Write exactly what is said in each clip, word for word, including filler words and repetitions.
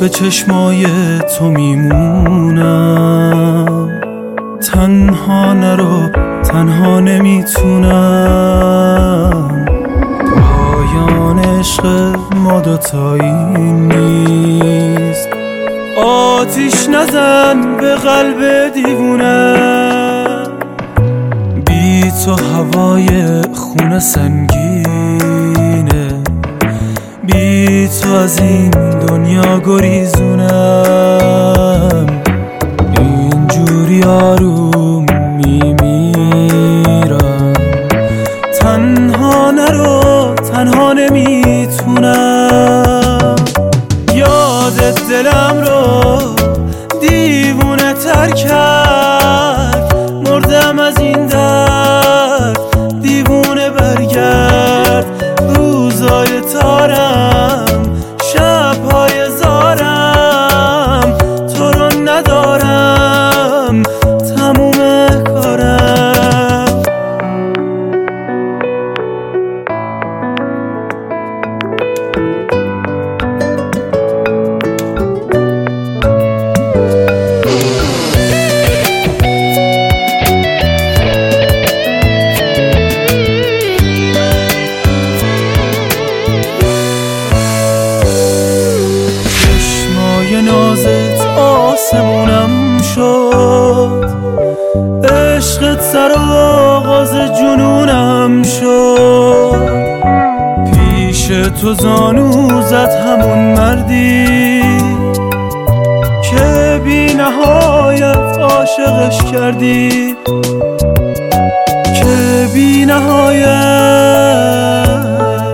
به چشمای تو میمونم. تنها نرو، تنها نمیتونم. پایان عشق ما دوتایی نیست. آتیش نزن به قلب دیوونه، بی تو هوای خونه سنگینه. بی تو از این دنیا گریزونم. اینجوری آروم میمیرم. تنها نرو، تنها نمیتونم. یاد دلم رو دیوونه تر کرد. مردم از این درد، دیوونه برگرد. روزای تارم، شبهای زارم، تو رو ندارم، تموم کارم. نازت آسمونم شد، عشقت سر آغاز جنونم شد. پیش تو زانو زد همون مردی که بی نهایت عاشقش کردی، که بی نهایت.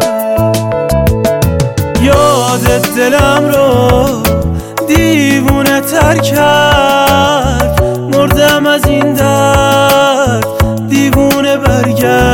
یاد دلم رو دیوونه تر کرد. مردم از این درد، دیوونه برگرد.